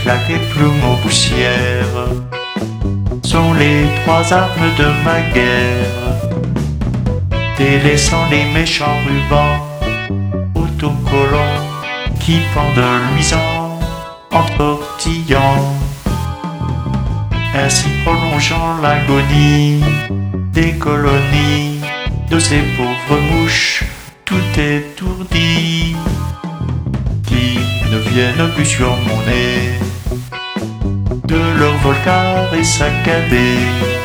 claques et plumes aux poussières sont les trois armes de ma guerre, délaissant les méchants rubans autocollants qui pendent luisants en tortillant, ainsi prolongeant l'agonie des colonies de ces pauvres mouches tout étourdies qui ne viennent plus sur mon nez de leur vol carré saccadé.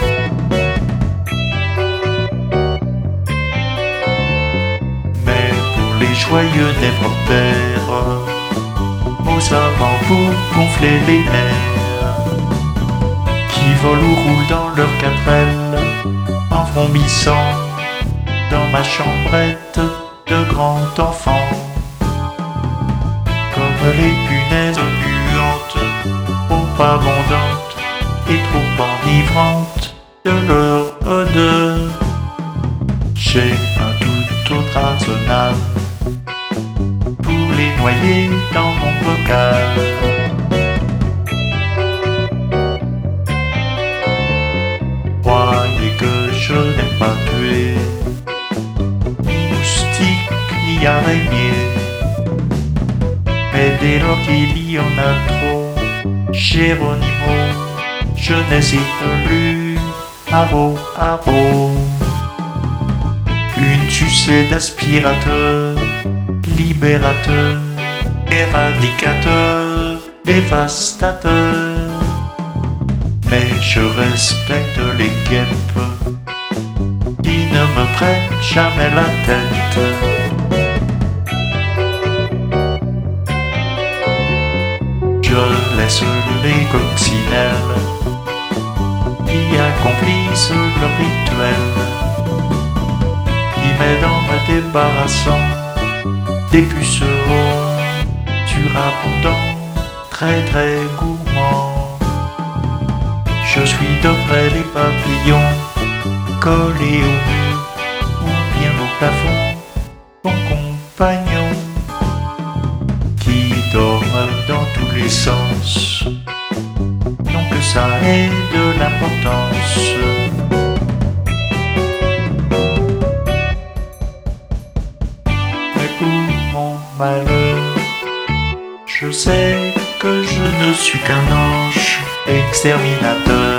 Mais pour les joyeux névrotères, aux savants pour gonfler les nerfs, qui volent ou roulent dans leurs quatrelles en vrombissant dans ma chambrette de grand enfant, comme les punaises puantes, trop abondantes et trop enivrantes de leur odeur. J'ai un tout autre arsenal pour les noyer dans mon bocal. Croyez que je n'aime pas tuer ni moustique ni araignée, mais dès lors qu'il y en a trop, Géronimo, je n'hésite plus, haro, haro. Une sucée d'aspirateur, libérateur, éradicateur, dévastateur. Mais je respecte les guêpes qui ne me prennent jamais la tête. Je laisse les coccinelles qui accomplissent leur rituel, qui m'aident en me débarrassant des pucerons surabondants, très très gourmands. Je suis d'après les papillons collés au mur ou bien au plafond, mon compagnon qui dorment dans tous les sens, non que ça ait de l'importance. Mais pour mon malheur, je sais que je ne suis qu'un ange exterminateur.